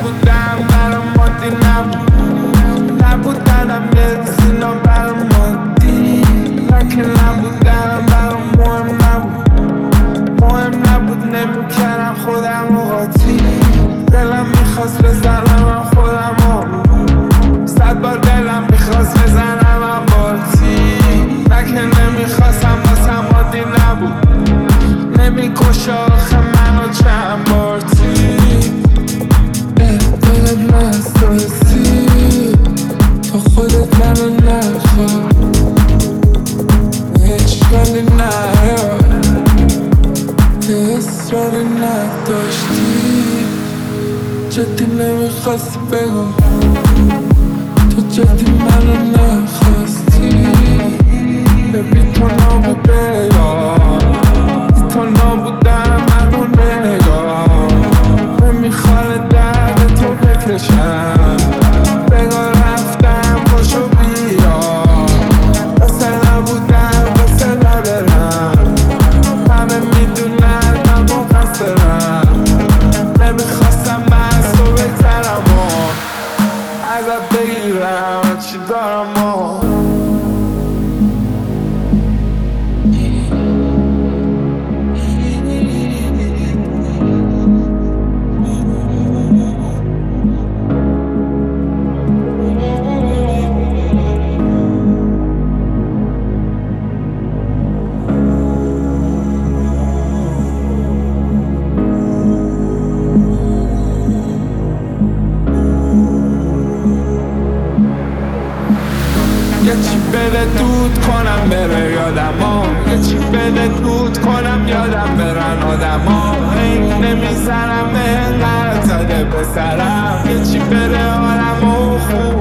نبودم برام مادی نبودنم یه روز اینا برام مادی که نبودنم برام مهم نبود نمیکردم خودم رو قاطی دلم میخواست بزنم خودم 100 بار دلم میخواست بزنم باتی که نمیخواستم واسم عادی نبود نمیکش آخه منو چند بارتی دلت نسترسی تا خودت منو نخواد اشکالی نیاد که اصراری نداشتی جدی نمیخواستی بگو تو جدی منو نخواستی ببین تو نبوده تو نبودم منو نگاه نمیخواد درد تو بکشم بگاه رفتم پاشو بیا واسه نبودم واسه ندارم همه میدونن من مقصرم نمیخواستم من از تو بگذرم ازت بگیرم چی دارم یه چی بده دود کنم بره یادم یه چی بده دود کنم یادم برن آدم ها نمیزنم انقدر زده به سرم یه چی بده حالم خوب